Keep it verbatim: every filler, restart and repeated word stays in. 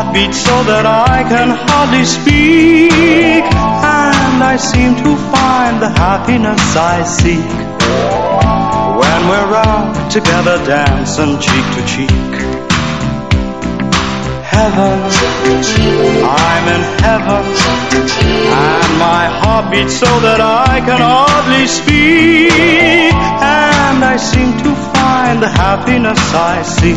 beats so that I can hardly speak, and I seem to find the happiness I seek when we're out together dancing cheek to cheek. Heaven, I'm in heaven, and my heart beats so that I can hardly speak, and I seem to find the happiness I seek